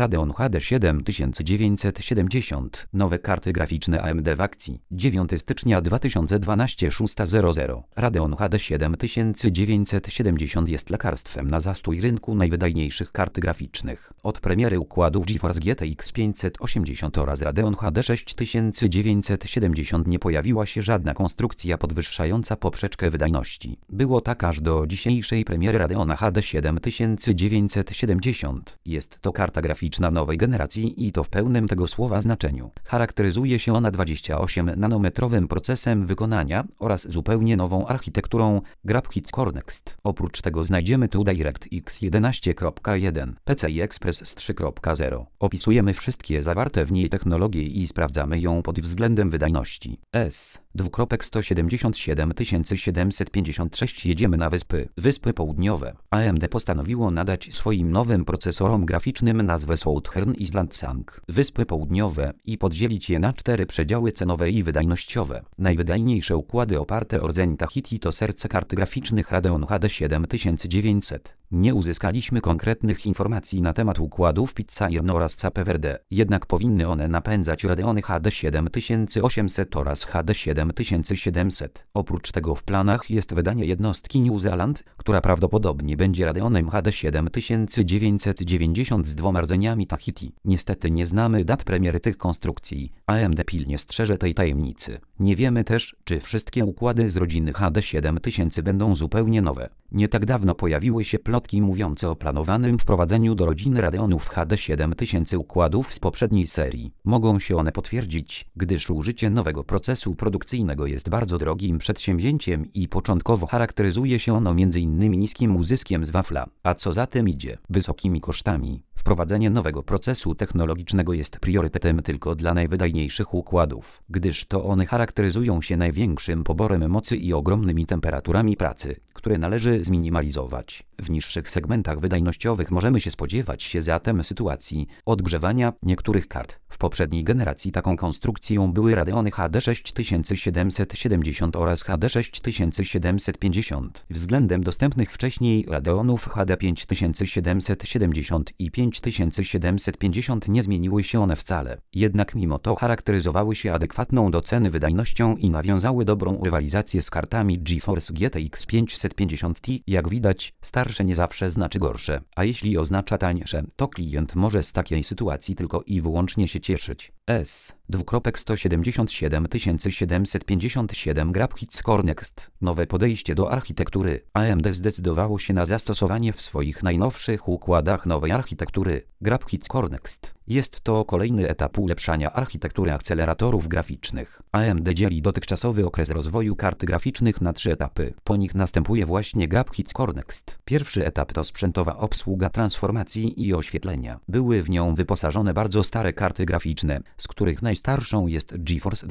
Radeon HD 7970. Nowe karty graficzne AMD w akcji. 9 stycznia 2012 6:00. Radeon HD 7970 jest lekarstwem na zastój rynku najwydajniejszych kart graficznych. Od premiery układów GeForce GTX 580 oraz Radeon HD 6970 nie pojawiła się żadna konstrukcja podwyższająca poprzeczkę wydajności. Było tak aż do dzisiejszej premiery Radeona HD 7970. Jest to karta graficzna nowej generacji i to w pełnym tego słowa znaczeniu. Charakteryzuje się ona 28-nanometrowym procesem wykonania oraz zupełnie nową architekturą Graphics Core Next. Oprócz tego znajdziemy tu DirectX 11.1, PCI Express z 3.0. Opisujemy wszystkie zawarte w niej technologie i sprawdzamy ją pod względem wydajności. S:17756 jedziemy na Wyspy. Wyspy Południowe. AMD postanowiło nadać swoim nowym procesorom graficznym nazwę Southern Island Sang. Wyspy Południowe i podzielić je na 4 przedziały cenowe i wydajnościowe. Najwydajniejsze układy oparte o rdzeń Tahiti to serce kart graficznych Radeon HD 7900. Nie uzyskaliśmy konkretnych informacji na temat układów Pizza Iron oraz Cape Verde, jednak powinny one napędzać Radeony HD 7800 oraz HD 7700. Oprócz tego w planach jest wydanie jednostki New Zealand, która prawdopodobnie będzie Radeonem HD 7990 z 2 rdzeniami Tahiti. Niestety nie znamy dat premiery tych konstrukcji. AMD pilnie strzeże tej tajemnicy. Nie wiemy też, czy wszystkie układy z rodziny HD 7000 będą zupełnie nowe. Nie tak dawno pojawiły się plotki mówiące o planowanym wprowadzeniu do rodziny Radeonów HD 7000 układów z poprzedniej serii. Mogą się one potwierdzić, gdyż użycie nowego procesu produkcyjnego jest bardzo drogim przedsięwzięciem i początkowo charakteryzuje się ono m.in. niskim uzyskiem z wafla, a co za tym idzie, wysokimi kosztami. Wprowadzenie nowego procesu technologicznego jest priorytetem tylko dla najwydajniejszych układów, gdyż to one charakteryzują się największym poborem mocy i ogromnymi temperaturami pracy, które należy zminimalizować. W niższych segmentach wydajnościowych możemy się spodziewać zatem sytuacji odgrzewania niektórych kart. W poprzedniej generacji taką konstrukcją były Radeony HD 6770 oraz HD 6750. Względem dostępnych wcześniej Radeonów HD 5770 i 5750 nie zmieniły się one wcale. Jednak mimo to charakteryzowały się adekwatną do ceny wydajnością i nawiązały dobrą rywalizację z kartami GeForce GTX 550 Ti. Jak widać, starsze nie zawsze znaczy gorsze, a jeśli oznacza tańsze, to klient może z takiej sytuacji tylko i wyłącznie się cieszyć. S:17757 Graphics Core Next. Nowe podejście do architektury. AMD zdecydowało się na zastosowanie w swoich najnowszych układach nowej architektury Graphics Core Next. Jest to kolejny etap ulepszania architektury akceleratorów graficznych. AMD dzieli dotychczasowy okres rozwoju kart graficznych na 3 etapy. Po nich następuje właśnie Graphics Core Next. Pierwszy etap to sprzętowa obsługa transformacji i oświetlenia. Były w nią wyposażone bardzo stare karty graficzne, z których najstarszą jest GeForce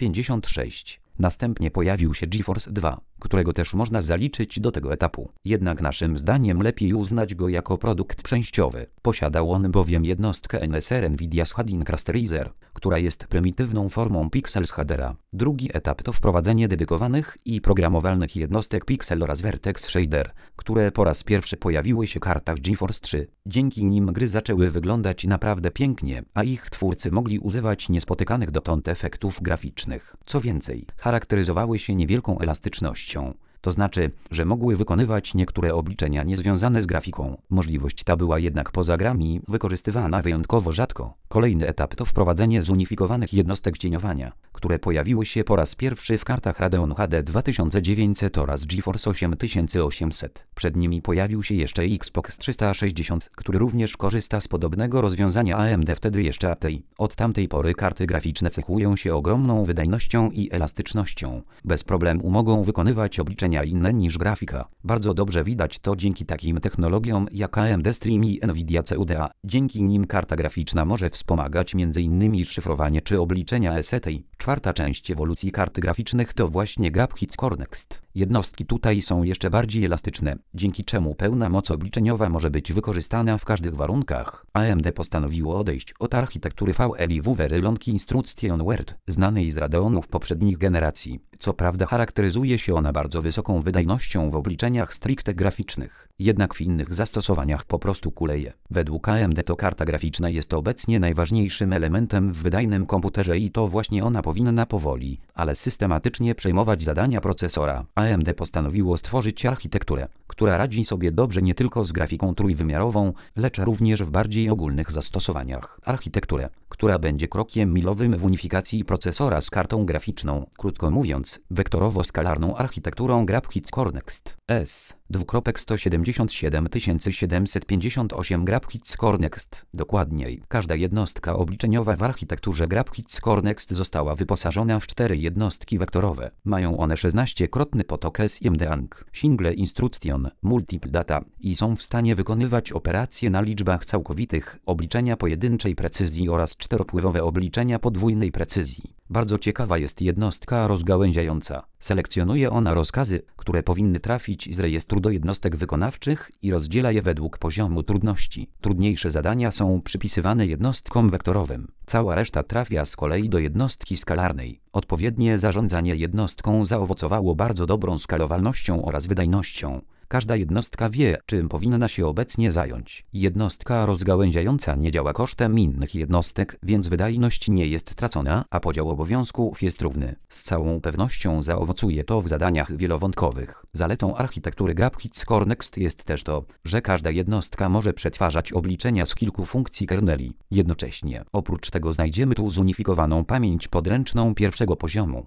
256. Następnie pojawił się GeForce 2, którego też można zaliczyć do tego etapu. Jednak naszym zdaniem lepiej uznać go jako produkt przejściowy. Posiadał on bowiem jednostkę NSR NVIDIA Shading Rasterizer, która jest prymitywną formą Pixel Shadera. Drugi etap to wprowadzenie dedykowanych i programowalnych jednostek Pixel oraz Vertex Shader, które po raz pierwszy pojawiły się w kartach GeForce 3. Dzięki nim gry zaczęły wyglądać naprawdę pięknie, a ich twórcy mogli używać niespotykanych dotąd efektów graficznych. Co więcej, charakteryzowały się niewielką elastycznością. To znaczy, że mogły wykonywać niektóre obliczenia niezwiązane z grafiką. Możliwość ta była jednak poza grami wykorzystywana wyjątkowo rzadko. Kolejny etap to wprowadzenie zunifikowanych jednostek cieniowania, które pojawiły się po raz pierwszy w kartach Radeon HD 2900 oraz GeForce 8800. Przed nimi pojawił się jeszcze Xbox 360, który również korzysta z podobnego rozwiązania AMD wtedy jeszcze ATI. Od tamtej pory karty graficzne cechują się ogromną wydajnością i elastycznością. Bez problemu mogą wykonywać obliczenia inne niż grafika. Bardzo dobrze widać to dzięki takim technologiom jak AMD Stream i NVIDIA CUDA. Dzięki nim karta graficzna może wspomagać m.in. szyfrowanie czy obliczenia SATI. Czwarta część ewolucji kart graficznych to właśnie Graphics Core Next. Jednostki tutaj są jeszcze bardziej elastyczne, dzięki czemu pełna moc obliczeniowa może być wykorzystana w każdych warunkach. AMD postanowiło odejść od architektury VLIW Verilonki Instruction Word, znanej z Radeonów poprzednich generacji, Co prawda charakteryzuje się ona bardzo wysoką wydajnością w obliczeniach stricte graficznych, jednak w innych zastosowaniach po prostu kuleje. Według AMD to karta graficzna jest obecnie najważniejszym elementem w wydajnym komputerze i to właśnie ona powinna powoli, ale systematycznie przejmować zadania procesora. AMD postanowiło stworzyć architekturę, która radzi sobie dobrze nie tylko z grafiką trójwymiarową, lecz również w bardziej ogólnych zastosowaniach. Architekturę, która będzie krokiem milowym w unifikacji procesora z kartą graficzną, krótko mówiąc, wektorowo-skalarną architekturą Graphics Core Next S. 17758 Graphics Core Next. Dokładniej, każda jednostka obliczeniowa w architekturze Graphics Core Next została wyposażona w 4 jednostki wektorowe. Mają one 16-krotny potok SIMD-ANC, Single Instruction, Multiple Data i są w stanie wykonywać operacje na liczbach całkowitych, obliczenia pojedynczej precyzji oraz czteropływowe obliczenia podwójnej precyzji. Bardzo ciekawa jest jednostka rozgałęziająca. Selekcjonuje ona rozkazy, które powinny trafić z rejestru do jednostek wykonawczych i rozdziela je według poziomu trudności. Trudniejsze zadania są przypisywane jednostkom wektorowym. Cała reszta trafia z kolei do jednostki skalarnej. Odpowiednie zarządzanie jednostką zaowocowało bardzo dobrą skalowalnością oraz wydajnością. Każda jednostka wie, czym powinna się obecnie zająć. Jednostka rozgałęziająca nie działa kosztem innych jednostek, więc wydajność nie jest tracona, a podział obowiązków jest równy. Z całą pewnością zaowocuje to w zadaniach wielowątkowych. Zaletą architektury Graphics Core Next jest też to, że każda jednostka może przetwarzać obliczenia z kilku funkcji kerneli jednocześnie. Oprócz tego znajdziemy tu zunifikowaną pamięć podręczną pierwszego poziomu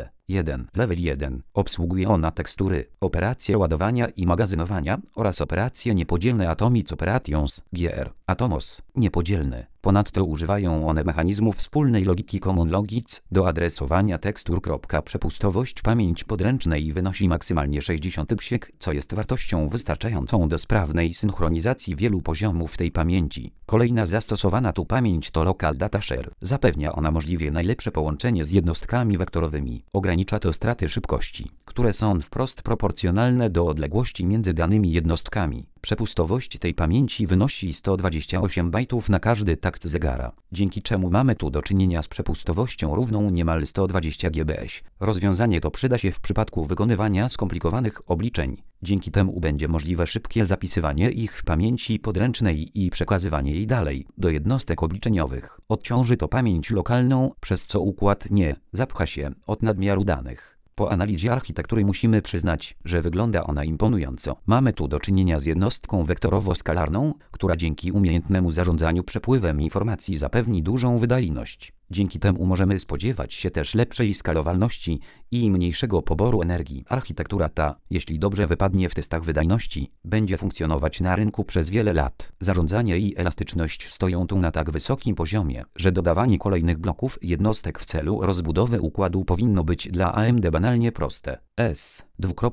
L1, Level 1. Obsługuje ona tekstury, operacje ładowania i magazynowania oraz operacje niepodzielne Atomic Operations, GR, Atomos, niepodzielne. Ponadto używają one mechanizmów wspólnej logiki Common Logic do adresowania tekstur. Przepustowość pamięci podręcznej wynosi maksymalnie 60 psiek, co jest wartością wystarczającą do sprawnej synchronizacji wielu poziomów tej pamięci. Kolejna zastosowana tu pamięć to Local Data Share. Zapewnia ona możliwie najlepsze połączenie z jednostkami wektorowymi. Ogranicza to straty szybkości, które są wprost proporcjonalne do odległości między danymi jednostkami. Przepustowość tej pamięci wynosi 128 bajtów na każdy takt zegara, dzięki czemu mamy tu do czynienia z przepustowością równą niemal 120 GBS. Rozwiązanie to przyda się w przypadku wykonywania skomplikowanych obliczeń. Dzięki temu będzie możliwe szybkie zapisywanie ich w pamięci podręcznej i przekazywanie jej dalej do jednostek obliczeniowych. Odciąży to pamięć lokalną, przez co układ nie zapcha się od nadmiaru danych. Po analizie architektury musimy przyznać, że wygląda ona imponująco. Mamy tu do czynienia z jednostką wektorowo-skalarną, która dzięki umiejętnemu zarządzaniu przepływem informacji zapewni dużą wydajność. Dzięki temu możemy spodziewać się też lepszej skalowalności i mniejszego poboru energii. Architektura ta, jeśli dobrze wypadnie w testach wydajności, będzie funkcjonować na rynku przez wiele lat. Zarządzanie i elastyczność stoją tu na tak wysokim poziomie, że dodawanie kolejnych bloków jednostek w celu rozbudowy układu powinno być dla AMD banalnie proste. S.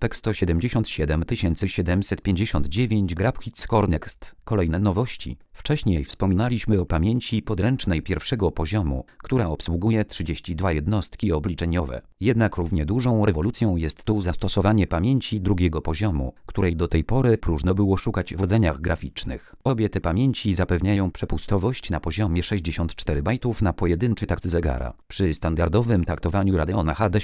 17759 Graphics Core Next. Kolejne nowości. Wcześniej wspominaliśmy o pamięci podręcznej pierwszego poziomu, która obsługuje 32 jednostki obliczeniowe. Jednak równie dużą rewolucją jest tu zastosowanie pamięci drugiego poziomu, której do tej pory próżno było szukać w rdzeniach graficznych. Obie te pamięci zapewniają przepustowość na poziomie 64 bajtów na pojedynczy takt zegara. Przy standardowym taktowaniu Radeona HD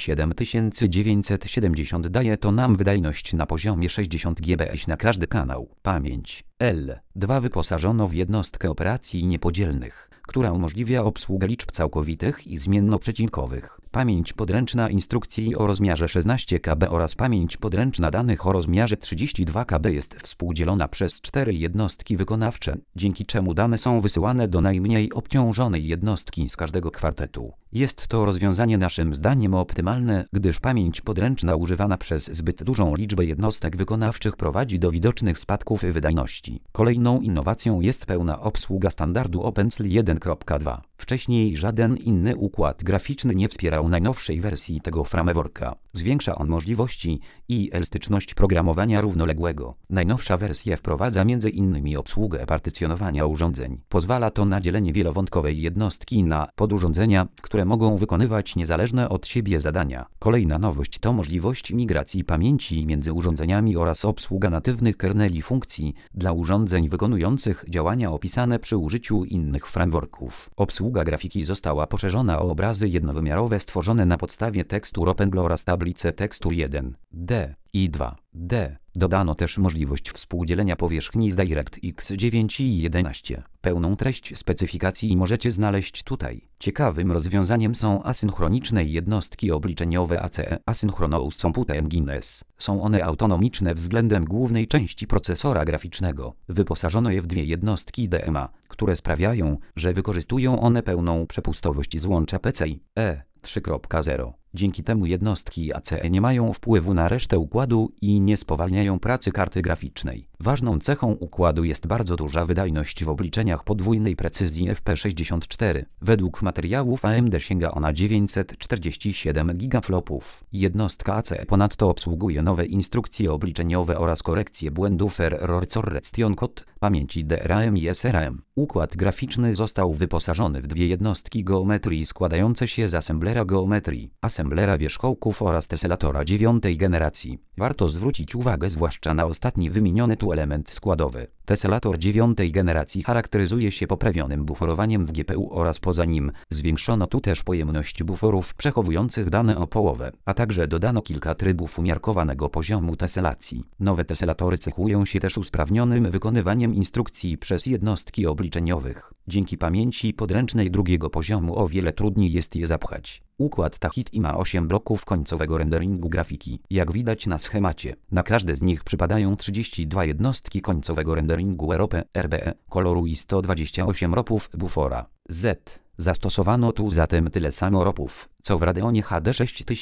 7970 daje to nam wydajność na poziomie 60 GBS na każdy kanał. Pamięć L2 wyposażono w jednostkę operacji niepodzielnych, która umożliwia obsługę liczb całkowitych i zmiennoprzecinkowych. Pamięć podręczna instrukcji o rozmiarze 16 KB oraz pamięć podręczna danych o rozmiarze 32 KB jest współdzielona przez 4 jednostki wykonawcze, dzięki czemu dane są wysyłane do najmniej obciążonej jednostki z każdego kwartetu. Jest to rozwiązanie naszym zdaniem optymalne, gdyż pamięć podręczna używana przez zbyt dużą liczbę jednostek wykonawczych prowadzi do widocznych spadków wydajności. Kolejną innowacją jest pełna obsługa standardu OpenCL 1.2. Wcześniej żaden inny układ graficzny nie wspierał najnowszej wersji tego frameworka. Zwiększa on możliwości i elastyczność programowania równoległego. Najnowsza wersja wprowadza m.in. obsługę partycjonowania urządzeń. Pozwala to na dzielenie wielowątkowej jednostki na podurządzenia, które mogą wykonywać niezależne od siebie zadania. Kolejna nowość to możliwość migracji pamięci między urządzeniami oraz obsługa natywnych kerneli funkcji dla urządzeń wykonujących działania opisane przy użyciu innych frameworków. Obsługa Obsługa grafiki została poszerzona o obrazy jednowymiarowe stworzone na podstawie tekstur OpenGL oraz tablice tekstur 1D i 2D. Dodano też możliwość współdzielenia powierzchni z DirectX 9 i 11. Pełną treść specyfikacji możecie znaleźć tutaj. Ciekawym rozwiązaniem są asynchroniczne jednostki obliczeniowe ACE Asynchronous Compute Engines. Są one autonomiczne względem głównej części procesora graficznego. Wyposażono je w dwie jednostki DMA, które sprawiają, że wykorzystują one pełną przepustowość złącza PCIe 3.0. Dzięki temu jednostki ACE nie mają wpływu na resztę układu i nie spowalniają pracy karty graficznej. Ważną cechą układu jest bardzo duża wydajność w obliczeniach podwójnej precyzji FP64. Według materiałów AMD sięga ona 947 gigaflopów. Jednostka ACE ponadto obsługuje nowe instrukcje obliczeniowe oraz korekcję błędów Error Correction Code, pamięci DRAM i SRAM. Układ graficzny został wyposażony w dwie jednostki geometrii składające się z assemblera geometrii, assemblera wierzchołków oraz teselatora 9. generacji. Warto zwrócić uwagę zwłaszcza na ostatni wymieniony tu element składowy. Teselator 9. generacji charakteryzuje się poprawionym buforowaniem w GPU oraz poza nim zwiększono tu też pojemność buforów przechowujących dane o połowę, a także dodano kilka trybów umiarkowanego poziomu teselacji. Nowe teselatory cechują się też usprawnionym wykonywaniem instrukcji przez jednostki obliczeniowych. Dzięki pamięci podręcznej drugiego poziomu o wiele trudniej jest je zapchać. Układ Tahiti ma 8 bloków końcowego renderingu grafiki. Jak widać na schemacie, na każde z nich przypadają 32 jednostki końcowego renderingu RBE koloru i 128 ropów bufora Z. Zastosowano tu zatem tyle samo ropów, co w Radeonie HD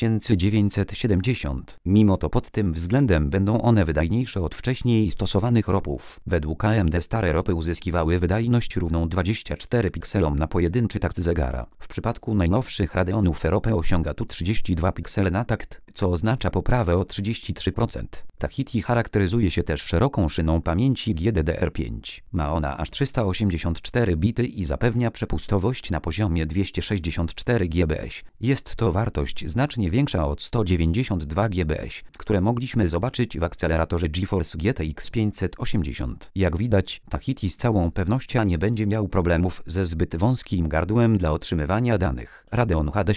6970. Mimo to pod tym względem będą one wydajniejsze od wcześniej stosowanych ropów. Według AMD stare ropy uzyskiwały wydajność równą 24 pikselom na pojedynczy takt zegara. W przypadku najnowszych Radeonów ROP osiąga tu 32 piksele na takt, co oznacza poprawę o 33%. Tahiti charakteryzuje się też szeroką szyną pamięci GDDR5. Ma ona aż 384 bity i zapewnia przepustowość na poziomie 264 GBS. Jest to wartość znacznie większa od 192 GBS, które mogliśmy zobaczyć w akceleratorze GeForce GTX 580. Jak widać, Tahiti z całą pewnością nie będzie miał problemów ze zbyt wąskim gardłem dla otrzymywania danych. Radeon HD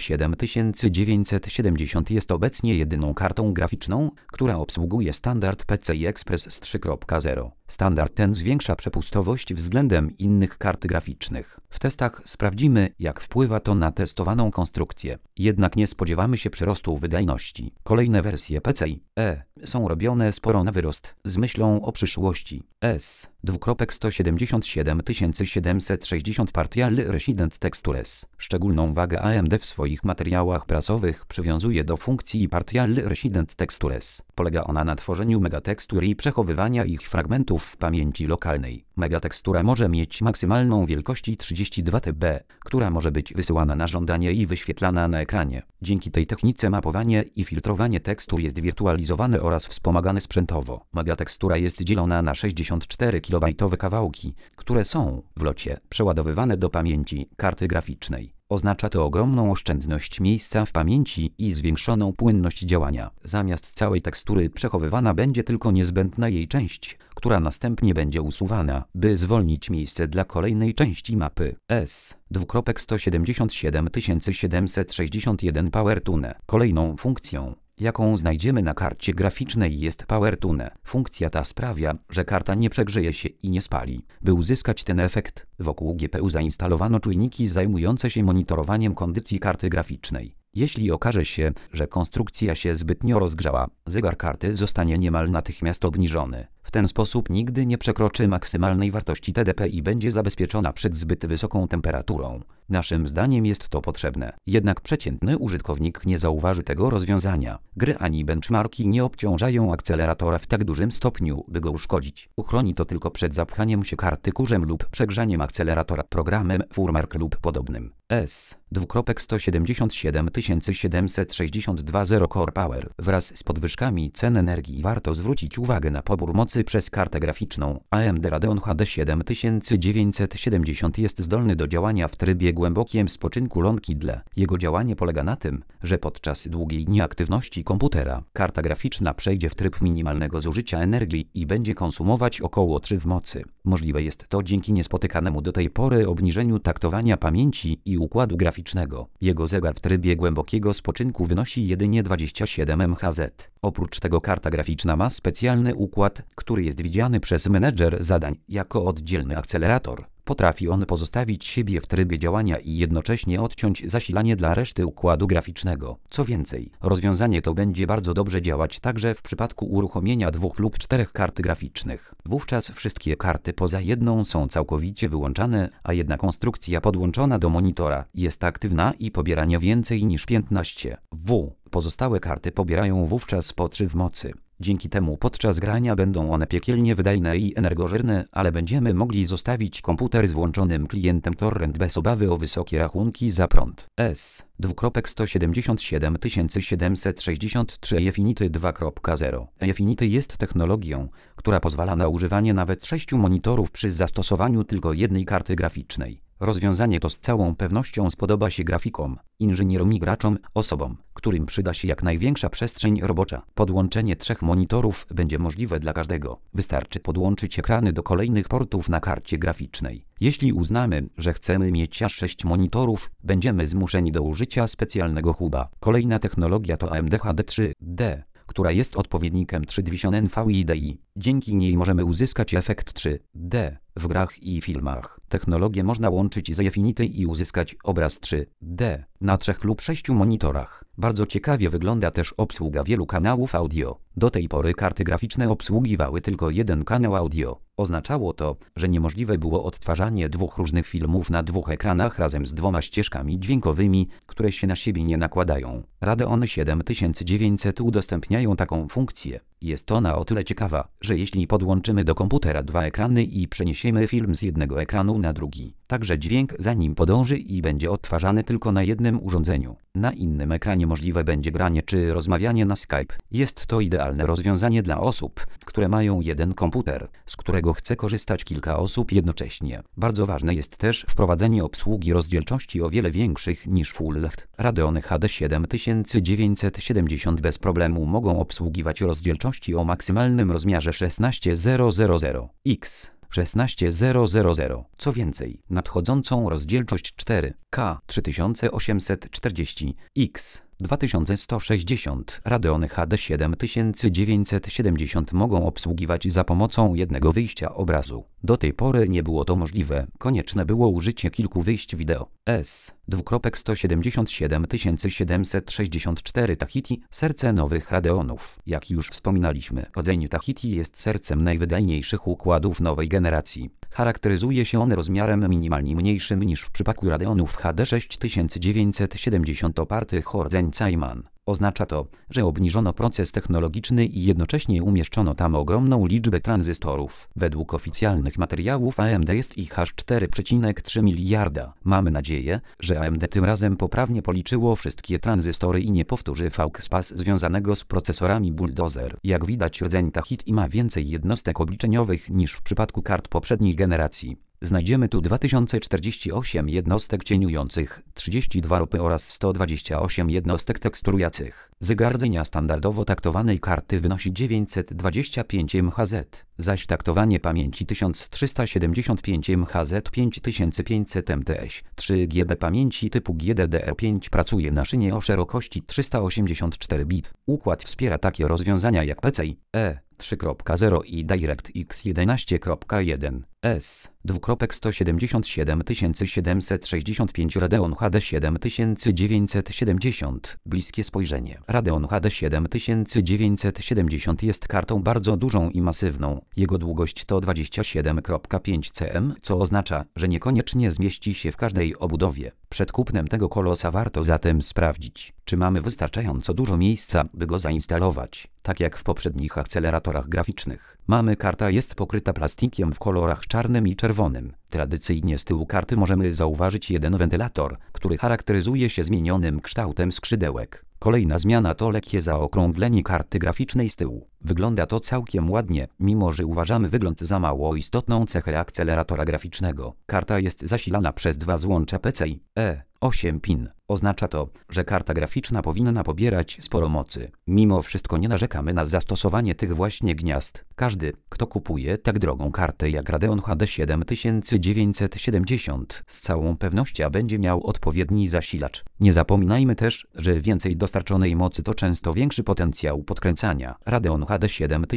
7970 jest obecnie jedyną kartą graficzną, która obsługuje standard PCI Express z 3.0. Standard ten zwiększa przepustowość względem innych kart graficznych. W testach sprawdzimy, jak wpływa to na testowaną konstrukcję. Jednak nie spodziewamy się przyrostu wydajności. Kolejne wersje PCIe są robione sporo na wyrost, z myślą o przyszłości. S.17760 Partial Resident Textures. Szczególną wagę AMD w swoich materiałach prasowych przywiązuje do funkcji Partial Resident Textures. Polega ona na tworzeniu megatekstur i przechowywania ich fragmentów w pamięci lokalnej. Megatekstura może mieć maksymalną wielkość 32 TB, która może być wysyłana na żądanie i wyświetlana na ekranie. Dzięki tej technice mapowanie i filtrowanie tekstur jest wirtualizowane oraz wspomagane sprzętowo. Megatekstura jest dzielona na 64 kilobajtowe kawałki, które są w locie przeładowywane do pamięci karty graficznej. Oznacza to ogromną oszczędność miejsca w pamięci i zwiększoną płynność działania. Zamiast całej tekstury przechowywana będzie tylko niezbędna jej część, która następnie będzie usuwana, by zwolnić miejsce dla kolejnej części mapy. S.17761 PowerTune. Kolejną funkcją, jaką znajdziemy na karcie graficznej, jest PowerTune. Funkcja ta sprawia, że karta nie przegrzeje się i nie spali. By uzyskać ten efekt, wokół GPU zainstalowano czujniki zajmujące się monitorowaniem kondycji karty graficznej. Jeśli okaże się, że konstrukcja się zbytnio rozgrzała, zegar karty zostanie niemal natychmiast obniżony. W ten sposób nigdy nie przekroczy maksymalnej wartości TDP i będzie zabezpieczona przed zbyt wysoką temperaturą. Naszym zdaniem jest to potrzebne. Jednak przeciętny użytkownik nie zauważy tego rozwiązania. Gry ani benchmarki nie obciążają akceleratora w tak dużym stopniu, by go uszkodzić. Uchroni to tylko przed zapchaniem się karty kurzem lub przegrzaniem akceleratora programem Furmark lub podobnym. S.17762 Zero Core Power. Wraz z podwyżkami cen energii warto zwrócić uwagę na pobór mocy przez kartę graficzną. AMD Radeon HD 7970 jest zdolny do działania w trybie głębokim spoczynku long-idle. Jego działanie polega na tym, że podczas długiej nieaktywności komputera karta graficzna przejdzie w tryb minimalnego zużycia energii i będzie konsumować około 3 w mocy. Możliwe jest to dzięki niespotykanemu do tej pory obniżeniu taktowania pamięci i układu graficznego. Jego zegar w trybie głębokiego spoczynku wynosi jedynie 27 MHz. Oprócz tego karta graficzna ma specjalny układ, który jest widziany przez menedżer zadań jako oddzielny akcelerator. Potrafi on pozostawić siebie w trybie działania i jednocześnie odciąć zasilanie dla reszty układu graficznego. Co więcej, rozwiązanie to będzie bardzo dobrze działać także w przypadku uruchomienia 2 lub 4 kart graficznych. Wówczas wszystkie karty poza jedną są całkowicie wyłączane, a jedna konstrukcja podłączona do monitora jest aktywna i pobiera nie więcej niż 15 W. Pozostałe karty pobierają wówczas po 3 w mocy. Dzięki temu podczas grania będą one piekielnie wydajne i energożerne, ale będziemy mogli zostawić komputer z włączonym klientem torrent bez obawy o wysokie rachunki za prąd. S.17763 Efinity 2.0 Efinity jest technologią, która pozwala na używanie nawet 6 monitorów przy zastosowaniu tylko jednej karty graficznej. Rozwiązanie to z całą pewnością spodoba się grafikom, inżynierom i graczom, osobom, którym przyda się jak największa przestrzeń robocza. Podłączenie 3 monitorów będzie możliwe dla każdego. Wystarczy podłączyć ekrany do kolejnych portów na karcie graficznej. Jeśli uznamy, że chcemy mieć aż 6 monitorów, będziemy zmuszeni do użycia specjalnego huba. Kolejna technologia to AMD HD3D, która jest odpowiednikiem 3D NVIDI. Dzięki niej możemy uzyskać efekt 3D w grach i filmach. Technologię można łączyć z Efinity i uzyskać obraz 3D na 3 lub 6 monitorach. Bardzo ciekawie wygląda też obsługa wielu kanałów audio. Do tej pory karty graficzne obsługiwały tylko jeden kanał audio. Oznaczało to, że niemożliwe było odtwarzanie 2 różnych filmów na 2 ekranach razem z 2 ścieżkami dźwiękowymi, które się na siebie nie nakładają. Radeon 7900 udostępniają taką funkcję. Jest ona o tyle ciekawa, że jeśli podłączymy do komputera 2 ekrany i przeniesiemy film z jednego ekranu na drugi, także dźwięk za nim podąży i będzie odtwarzany tylko na jednym urządzeniu. Na innym ekranie możliwe będzie granie czy rozmawianie na Skype. Jest to idealne rozwiązanie dla osób, które mają jeden komputer, z którego chce korzystać kilka osób jednocześnie. Bardzo ważne jest też wprowadzenie obsługi rozdzielczości o wiele większych niż Full HD. Radeony HD 7970 bez problemu mogą obsługiwać rozdzielczości o maksymalnym rozmiarze 16000x. 16000. Co więcej, nadchodzącą rozdzielczość 4K 3840x 2160 Radeony HD 7970 mogą obsługiwać za pomocą jednego wyjścia obrazu. Do tej pory nie było to możliwe, konieczne było użycie kilku wyjść wideo. S.17764 Tahiti, serce nowych Radeonów. Jak już wspominaliśmy, rdzeń Tahiti jest sercem najwydajniejszych układów nowej generacji. Charakteryzuje się on rozmiarem minimalnie mniejszym niż w przypadku Radeonów HD 6970 opartych o rdzeń Cayman. Oznacza to, że obniżono proces technologiczny i jednocześnie umieszczono tam ogromną liczbę tranzystorów. Według oficjalnych materiałów AMD jest ich aż 4,3 miliarda. Mamy nadzieję, że AMD tym razem poprawnie policzyło wszystkie tranzystory i nie powtórzy fałkspas związanego z procesorami Bulldozer. Jak widać, rdzeń Tahiti ma więcej jednostek obliczeniowych niż w przypadku kart poprzedniej generacji. Znajdziemy tu 2048 jednostek cieniujących, 32 ropy oraz 128 jednostek teksturujących. Zegar rdzenia standardowo taktowanej karty wynosi 925 MHz, zaś taktowanie pamięci 1375 MHz 5500 MTS. 3 GB pamięci typu GDDR5 pracuje na szynie o szerokości 384 bit. Układ wspiera takie rozwiązania jak PCIe 3.0 i DirectX 11.1. S.17765 Radeon HD 7970. Bliskie spojrzenie. Radeon HD 7970 jest kartą bardzo dużą i masywną. Jego długość to 27,5 cm, co oznacza, że niekoniecznie zmieści się w każdej obudowie. Przed kupnem tego kolosa warto zatem sprawdzić, czy mamy wystarczająco dużo miejsca, by go zainstalować. Tak jak w poprzednich akceleratorach graficznych. Karta jest pokryta plastikiem w kolorach czarnym i czerwonym. Tradycyjnie z tyłu karty możemy zauważyć jeden wentylator, który charakteryzuje się zmienionym kształtem skrzydełek. Kolejna zmiana to lekkie zaokrąglenie karty graficznej z tyłu. Wygląda to całkiem ładnie, mimo że uważamy wygląd za mało istotną cechę akceleratora graficznego. Karta jest zasilana przez 2 złącza PCIe 8 pin. Oznacza to, że karta graficzna powinna pobierać sporo mocy. Mimo wszystko nie narzekamy na zastosowanie tych właśnie gniazd. Każdy, kto kupuje tak drogą kartę jak Radeon HD 7970 z całą pewnością będzie miał odpowiedni zasilacz. Nie zapominajmy też, że więcej dostarczonej mocy to często większy potencjał podkręcania. Radeon HD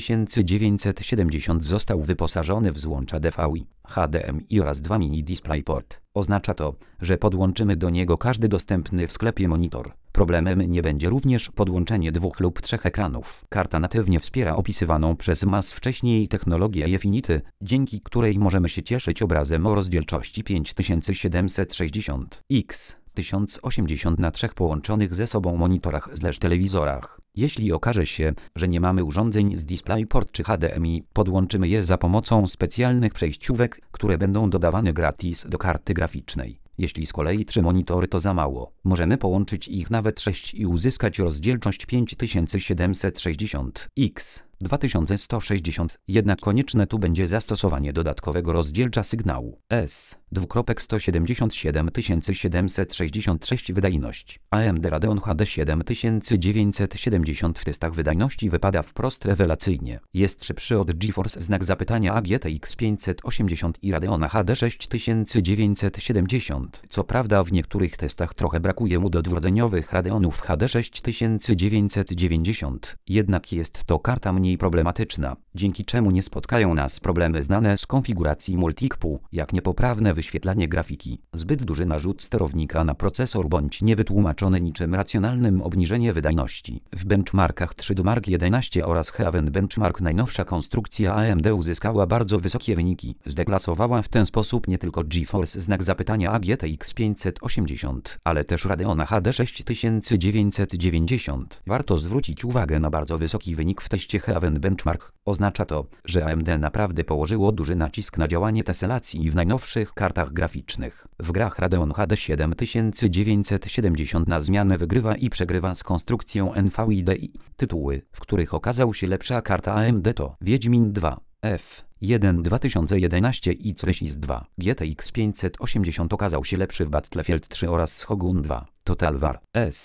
7970 został wyposażony w złącza DVI, HDMI oraz 2 mini DisplayPort. Oznacza to, że podłączymy do niego każdy dostępny w sklepie monitor. Problemem nie będzie również podłączenie 2 lub 3 ekranów. Karta natywnie wspiera opisywaną przez MAS wcześniej technologię Infinity, dzięki której możemy się cieszyć obrazem o rozdzielczości 5760x 1080 na 3 połączonych ze sobą monitorach/telewizorach. Jeśli okaże się, że nie mamy urządzeń z DisplayPort czy HDMI, podłączymy je za pomocą specjalnych przejściówek, które będą dodawane gratis do karty graficznej. Jeśli z kolei 3 monitory to za mało, możemy połączyć ich nawet 6 i uzyskać rozdzielczość 5760x 2160, jednak konieczne tu będzie zastosowanie dodatkowego rozdzielcza sygnału S2.17766 wydajność. AMD Radeon HD 7970 w testach wydajności wypada wprost rewelacyjnie. Jest szybszy od GeForce GTX 580 i Radeona HD 6970. Co prawda w niektórych testach trochę brakuje mu do dwurdzeniowych Radeonów HD 6990, jednak jest to karta mniej problematyczna, dzięki czemu nie spotkają nas problemy znane z konfiguracji multipu, jak niepoprawne wyświetlanie grafiki, zbyt duży narzut sterownika na procesor bądź niewytłumaczone niczym racjonalnym obniżenie wydajności. W benchmarkach 3 do Mark 11 oraz Heaven Benchmark najnowsza konstrukcja AMD uzyskała bardzo wysokie wyniki. Zdeklasowała w ten sposób nie tylko GeForce GTX 580, ale też Radeona HD 6990. Warto zwrócić uwagę na bardzo wysoki wynik w teście Heaven Benchmark. Oznacza to, że AMD naprawdę położyło duży nacisk na działanie teselacji w najnowszych kartach graficznych. W grach Radeon HD 7970 na zmianę wygrywa i przegrywa z konstrukcją NVIDI. Tytuły, w których okazał się lepsza karta AMD to Wiedźmin 2, F1 2011 i Crisis 2. GTX 580 okazał się lepszy w Battlefield 3 oraz Shogun 2. Total War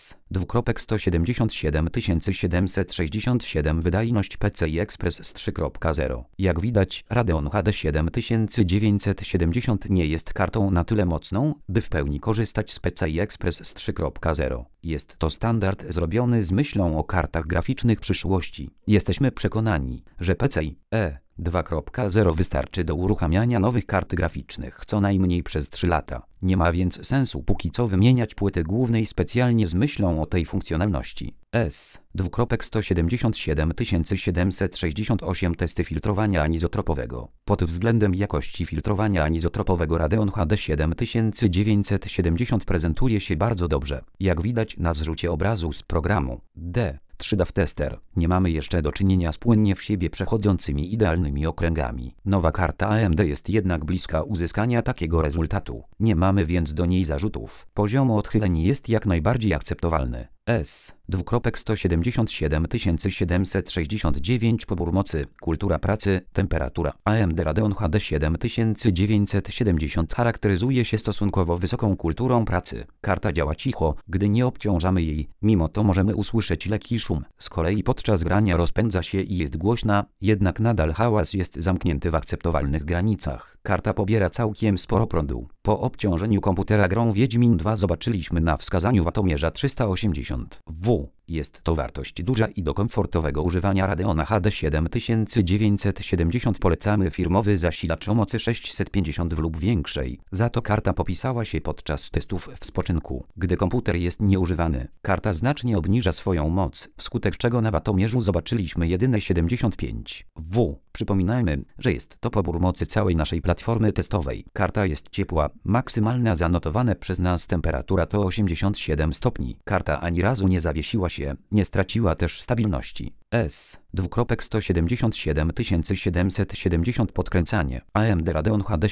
S2.17767 wydajność PCI Express z 3.0. Jak widać, Radeon HD 7970 nie jest kartą na tyle mocną, by w pełni korzystać z PCI Express z 3.0. Jest to standard zrobiony z myślą o kartach graficznych przyszłości. Jesteśmy przekonani, że PCI 2.0 wystarczy do uruchamiania nowych kart graficznych co najmniej przez 3 lata. Nie ma więc sensu póki co wymieniać płyty głównej specjalnie z myślą o tej funkcjonalności. S2.17768 testy filtrowania anizotropowego. Pod względem jakości filtrowania anizotropowego Radeon HD 7970 prezentuje się bardzo dobrze. Jak widać na zrzucie obrazu z programu D3DAW Tester, nie mamy jeszcze do czynienia z płynnie w siebie przechodzącymi idealnymi okręgami. Nowa karta AMD jest jednak bliska uzyskania takiego rezultatu. Nie mamy więc do niej zarzutów. Poziom odchyleń jest jak najbardziej akceptowalny. S2.17769 pobór mocy, kultura pracy, temperatura. AMD Radeon HD 7970 charakteryzuje się stosunkowo wysoką kulturą pracy. Karta działa cicho, gdy nie obciążamy jej, mimo to możemy usłyszeć lekki szum. Z kolei podczas grania rozpędza się i jest głośna, jednak nadal hałas jest zamknięty w akceptowalnych granicach. Karta pobiera całkiem sporo prądu. Po obciążeniu komputera grą Wiedźmin 2 zobaczyliśmy na wskazaniu watomierza 380 W. Jest to wartość duża i do komfortowego używania Radeona HD 7970 polecamy firmowy zasilacz o mocy 650 W lub większej. Za to karta popisała się podczas testów w spoczynku. Gdy komputer jest nieużywany, karta znacznie obniża swoją moc, wskutek czego na watomierzu zobaczyliśmy jedyne 75 W. Przypominajmy, że jest to pobór mocy całej naszej platformy testowej. Karta jest ciepła, maksymalna zanotowana przez nas temperatura to 87 stopni. Karta ani razu nie zawiesiła się, nie straciła też stabilności. S:17770 podkręcanie. AMD Radeon HD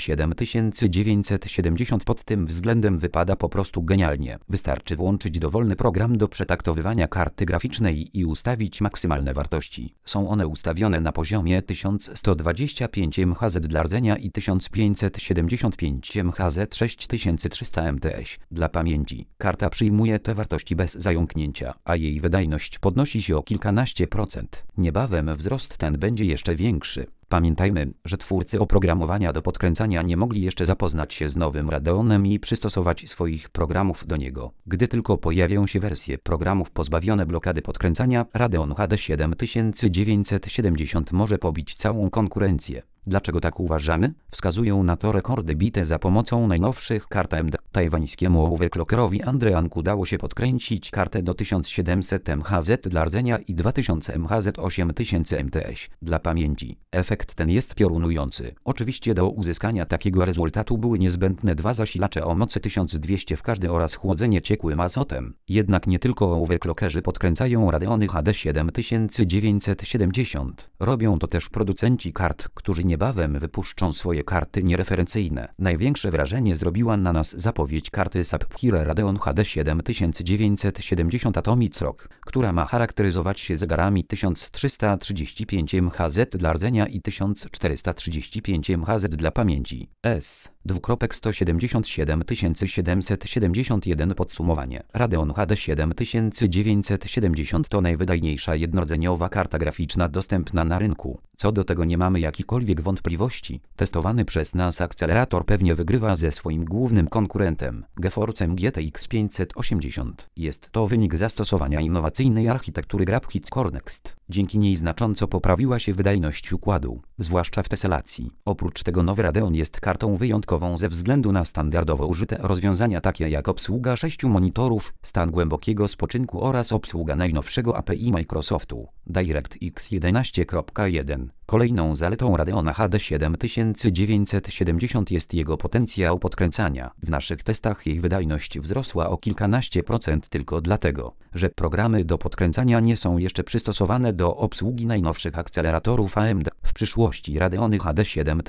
7970 pod tym względem wypada po prostu genialnie. Wystarczy włączyć dowolny program do przetaktowywania karty graficznej i ustawić maksymalne wartości. Są one ustawione na poziomie 1125 MHz dla rdzenia i 1575 MHz 6300 MTS dla pamięci. Karta przyjmuje te wartości bez zająknięcia, a jej wydajność podnosi się o kilkanaście procent. Niebawem wzrost ten będzie jeszcze większy. Pamiętajmy, że twórcy oprogramowania do podkręcania nie mogli jeszcze zapoznać się z nowym Radeonem i przystosować swoich programów do niego. Gdy tylko pojawią się wersje programów pozbawione blokady podkręcania, Radeon HD 7970 może pobić całą konkurencję. Dlaczego tak uważamy? Wskazują na to rekordy bite za pomocą najnowszych kart AMD. Tajwańskiemu overclockerowi Andreanku udało się podkręcić kartę do 1700 MHz dla rdzenia i 2000 MHz 8000 MTS dla pamięci. Efekt ten jest piorunujący. Oczywiście do uzyskania takiego rezultatu były niezbędne dwa zasilacze o mocy 1200 w każdy oraz chłodzenie ciekłym azotem. Jednak nie tylko overclockerzy podkręcają Radeony HD 7970. Robią to też producenci kart, którzy niebawem wypuszczą swoje karty niereferencyjne. Największe wrażenie zrobiła na nas zapowiedź karty Sapphire Radeon HD 7970 Atomic Rock, która ma charakteryzować się zegarami 1335 MHz dla rdzenia i 1435 MHz dla pamięci. S:17771 podsumowanie. Radeon HD 7970 to najwydajniejsza jednorodzeniowa karta graficzna dostępna na rynku. Co do tego nie mamy jakichkolwiek wątpliwości. Testowany przez nas akcelerator pewnie wygrywa ze swoim głównym konkurentem, GeForce'em GTX 580. Jest to wynik zastosowania innowacyjnej architektury Graphics Core Next. Dzięki niej znacząco poprawiła się wydajność układu, zwłaszcza w teselacji. Oprócz tego nowy Radeon jest kartą wyjątkową ze względu na standardowo użyte rozwiązania takie jak obsługa 6 monitorów, stan głębokiego spoczynku oraz obsługa najnowszego API Microsoftu DirectX 11.1. Kolejną zaletą Radeona HD 7970 jest jego potencjał podkręcania. W naszych testach jej wydajność wzrosła o kilkanaście procent tylko dlatego, że programy do podkręcania nie są jeszcze przystosowane do obsługi najnowszych akceleratorów AMD. W przyszłości Radeony HD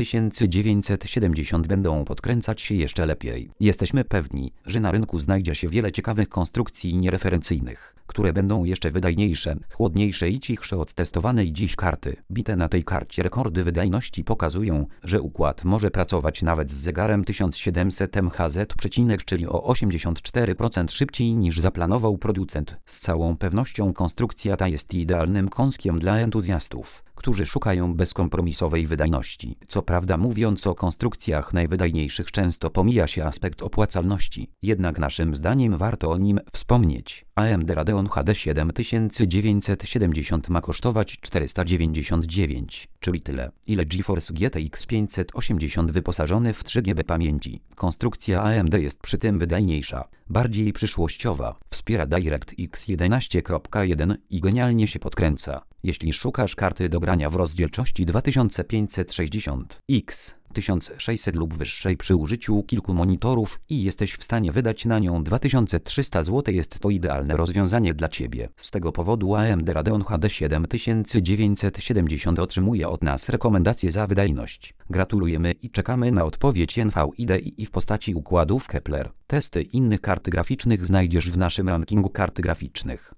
7970 będą podkręcać się jeszcze lepiej. Jesteśmy pewni, że na rynku znajdzie się wiele ciekawych konstrukcji niereferencyjnych, które będą jeszcze wydajniejsze, chłodniejsze i cichsze od testowanej dziś karty. Bite na tej karcie rekordy wydajności pokazują, że układ może pracować nawet z zegarem 1700 MHz, czyli o 84% szybciej niż zaplanował producent. Z całą pewnością konstrukcja ta jest idealnym kąskiem dla entuzjastów, którzy szukają bezkompromisowej wydajności. Co prawda, mówiąc o konstrukcjach najwydajniejszych, często pomija się aspekt opłacalności. Jednak naszym zdaniem warto o nim wspomnieć. AMD Radeon HD 7970 ma kosztować 499, czyli tyle, ile GeForce GTX 580 wyposażony w 3 GB pamięci. Konstrukcja AMD jest przy tym wydajniejsza, bardziej przyszłościowa, wspiera DirectX 11.1 i genialnie się podkręca. Jeśli szukasz karty do grania w rozdzielczości 2560x 1600 lub wyższej przy użyciu kilku monitorów i jesteś w stanie wydać na nią 2300 zł, jest to idealne rozwiązanie dla Ciebie. Z tego powodu AMD Radeon HD 7970 otrzymuje od nas rekomendacje za wydajność. Gratulujemy i czekamy na odpowiedź NVIDIA w postaci układów Kepler. Testy innych kart graficznych znajdziesz w naszym rankingu kart graficznych.